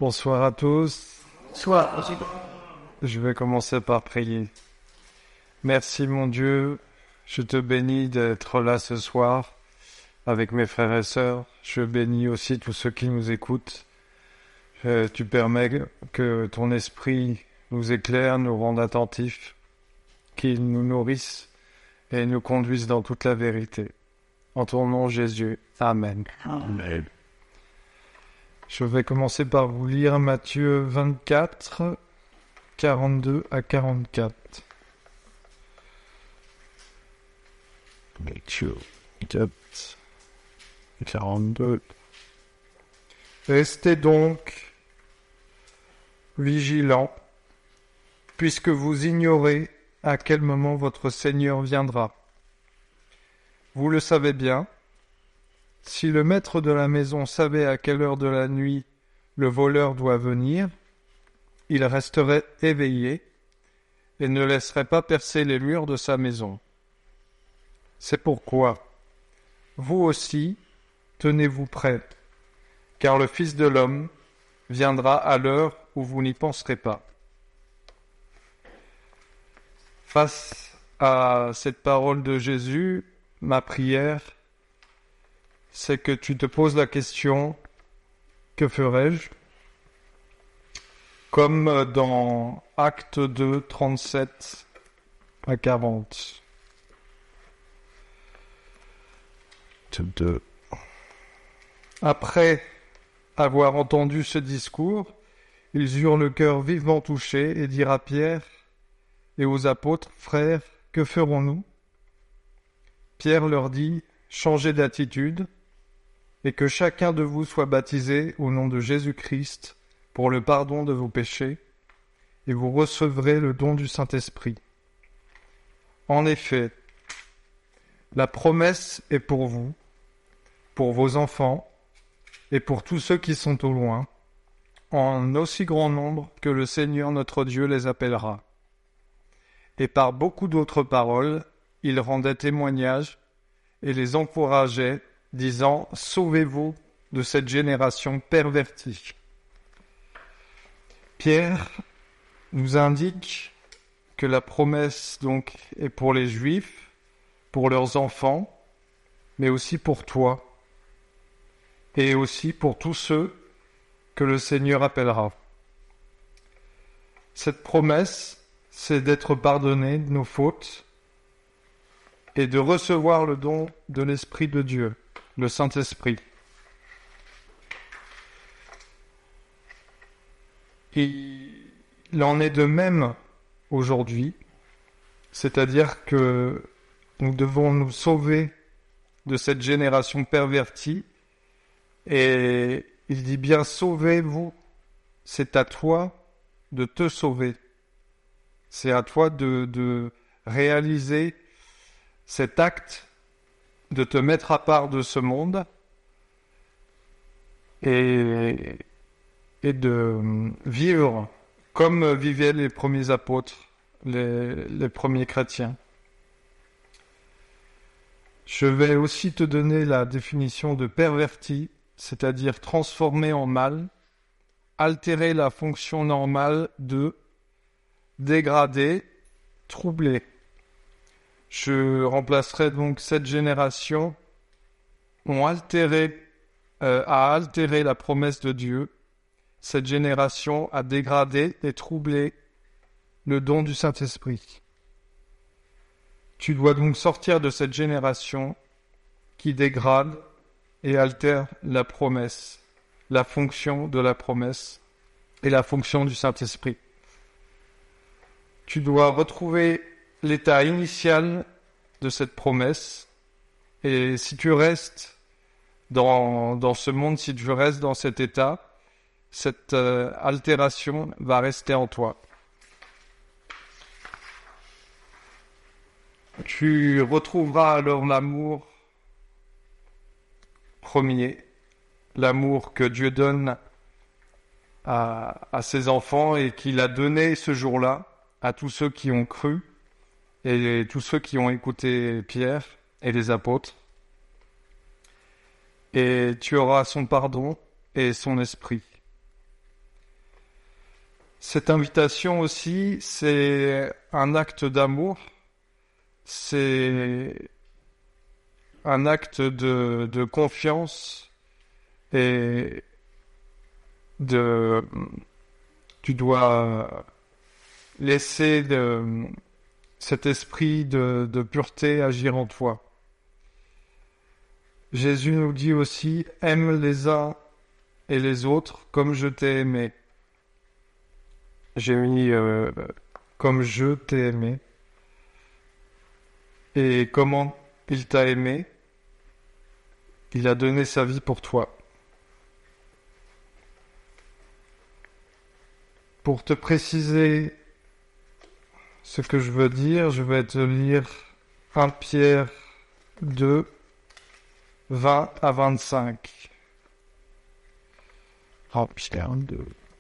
Bonsoir à tous. Soit. Je vais commencer par prier. Merci mon Dieu, je te bénis d'être là ce soir avec mes frères et sœurs. Je bénis aussi tous ceux qui nous écoutent. Tu permets que ton esprit nous éclaire, nous rende attentifs, qu'il nous nourrisse et nous conduise dans toute la vérité. En ton nom Jésus. Amen. Amen. Je vais commencer par vous lire Matthieu 24, 42 à 44. Matthieu 24, 42. Restez donc vigilants, puisque vous ignorez à quel moment votre Seigneur viendra. Vous le savez bien, si le maître de la maison savait à quelle heure de la nuit le voleur doit venir, il resterait éveillé et ne laisserait pas percer les murs de sa maison. C'est pourquoi, vous aussi, tenez-vous prêts, car le Fils de l'homme viendra à l'heure où vous n'y penserez pas. Face à cette parole de Jésus, ma prière, c'est que tu te poses la question, que ferai-je ? Comme dans Acte 2, 37 à 40. 2. Après avoir entendu ce discours, ils eurent le cœur vivement touché et dirent à Pierre et aux apôtres, « Frères, que ferons-nous » Pierre leur dit, « Changez d'attitude et que chacun de vous soit baptisé au nom de Jésus-Christ pour le pardon de vos péchés, et vous recevrez le don du Saint-Esprit. En effet, la promesse est pour vous, pour vos enfants et pour tous ceux qui sont au loin, en aussi grand nombre que le Seigneur notre Dieu les appellera. » Et par beaucoup d'autres paroles, il rendait témoignage et les encourageait, disant « Sauvez-vous de cette génération pervertie. » Pierre nous indique que la promesse donc est pour les Juifs, pour leurs enfants, mais aussi pour toi, et aussi pour tous ceux que le Seigneur appellera. Cette promesse, c'est d'être pardonné de nos fautes et de recevoir le don de l'Esprit de Dieu, le Saint-Esprit. Il en est de même aujourd'hui, c'est-à-dire que nous devons nous sauver de cette génération pervertie, et il dit bien « Sauvez-vous », c'est à toi de te sauver, c'est à toi de réaliser cet acte, de te mettre à part de ce monde et de vivre comme vivaient les premiers apôtres, les premiers chrétiens. Je vais aussi te donner la définition de perverti, c'est-à-dire transformer en mal, altérer la fonction normale de dégrader, troubler. Je remplacerai donc cette génération a altéré la promesse de Dieu. Cette génération a dégradé et troublé le don du Saint-Esprit. Tu dois donc sortir de cette génération qui dégrade et altère la promesse, la fonction de la promesse et la fonction du Saint-Esprit. Tu dois retrouver l'état initial de cette promesse, et si tu restes dans ce monde, si tu restes dans cet état, cette altération va rester en toi. Tu retrouveras alors l'amour premier, l'amour que Dieu donne à ses enfants et qu'il a donné ce jour-là à tous ceux qui ont cru et tous ceux qui ont écouté Pierre et les apôtres. Et tu auras son pardon et son esprit. Cette invitation aussi, c'est un acte d'amour, c'est un acte de confiance et tu dois laisser cet esprit de pureté agir en toi. Jésus nous dit aussi, aime les uns et les autres comme je t'ai aimé. J'ai mis comme je t'ai aimé. Et comment il t'a aimé? Il a donné sa vie pour toi. Pour te préciser ce que je veux dire, je vais te lire 1 Pierre 2, 20 à 25. Oh, Pierre 2.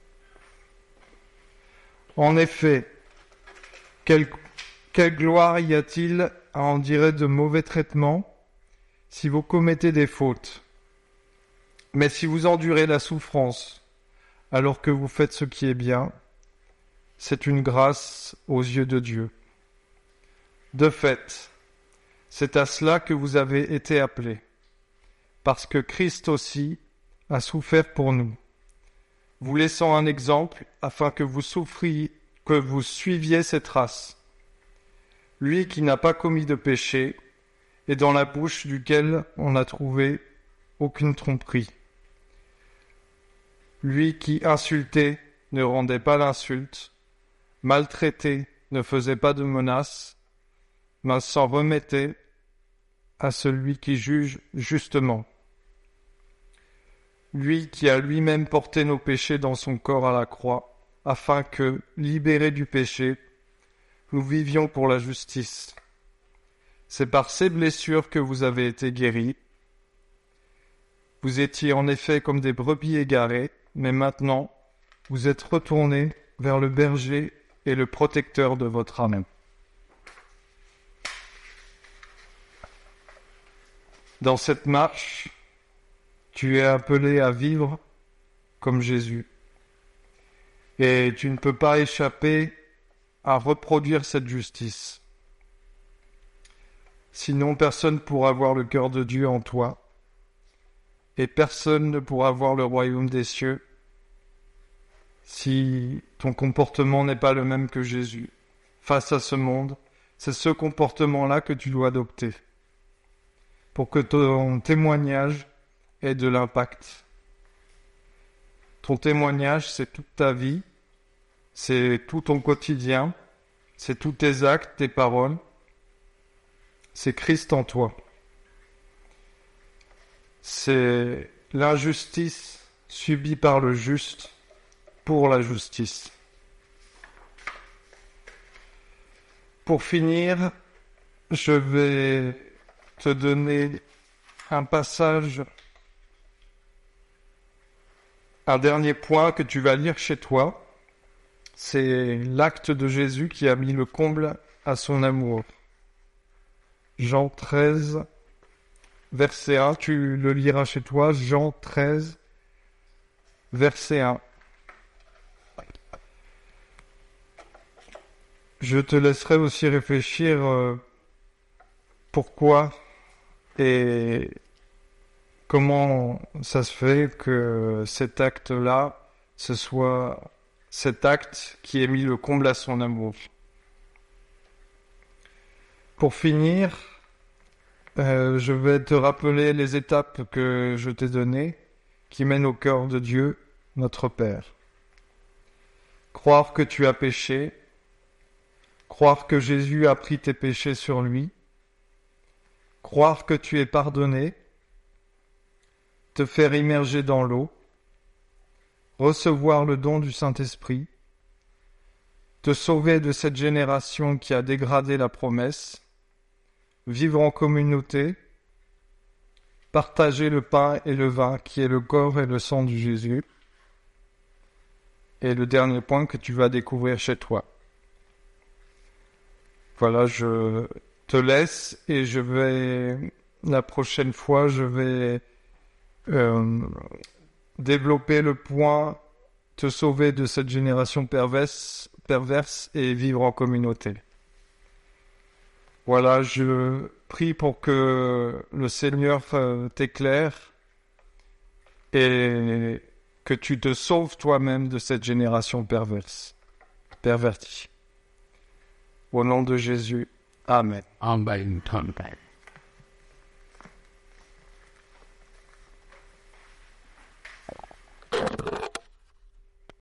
En effet, quelle gloire y a-t-il à en dire de mauvais traitements si vous commettez des fautes? Mais si vous endurez la souffrance alors que vous faites ce qui est bien, c'est une grâce aux yeux de Dieu. De fait, c'est à cela que vous avez été appelés, parce que Christ aussi a souffert pour nous, vous laissant un exemple afin que vous suiviez ses traces. Lui qui n'a pas commis de péché et dans la bouche duquel on n'a trouvé aucune tromperie. Lui qui insultait ne rendait pas l'insulte, maltraitait ne faisait pas de menaces, mais s'en remettait à celui qui juge justement. Lui qui a lui-même porté nos péchés dans son corps à la croix, afin que, libérés du péché, nous vivions pour la justice. C'est par ces blessures que vous avez été guéris. Vous étiez en effet comme des brebis égarées, mais maintenant, vous êtes retournés vers le berger et le protecteur de votre âme. Dans cette marche, tu es appelé à vivre comme Jésus. Et tu ne peux pas échapper à reproduire cette justice. Sinon, personne ne pourra voir le cœur de Dieu en toi, et personne ne pourra voir le royaume des cieux si ton comportement n'est pas le même que Jésus. Face à ce monde, c'est ce comportement-là que tu dois adopter pour que ton témoignage ait de l'impact. Ton témoignage, c'est toute ta vie, c'est tout ton quotidien, c'est tous tes actes, tes paroles, c'est Christ en toi. C'est l'injustice subie par le juste pour la justice. Pour finir, je vais te donner un passage, un dernier point que tu vas lire chez toi. C'est l'acte de Jésus qui a mis le comble à son amour. Jean 13, verset 1, tu le liras chez toi, Jean 13, verset 1. Je te laisserai aussi réfléchir pourquoi et comment ça se fait que cet acte-là, ce soit cet acte qui ait mis le comble à son amour. Pour finir, je vais te rappeler les étapes que je t'ai données qui mènent au cœur de Dieu, notre Père. Croire que tu as péché, croire que Jésus a pris tes péchés sur lui, croire que tu es pardonné, te faire immerger dans l'eau, recevoir le don du Saint-Esprit, te sauver de cette génération qui a dégradé la promesse, vivre en communauté, partager le pain et le vin qui est le corps et le sang de Jésus, et le dernier point que tu vas découvrir chez toi. Voilà, je te laisse et la prochaine fois, je vais développer le point te sauver de cette génération perverse et vivre en communauté. Voilà, je prie pour que le Seigneur t'éclaire et que tu te sauves toi-même de cette génération pervertie. Au nom de Jésus, Amen. Amen. Amen.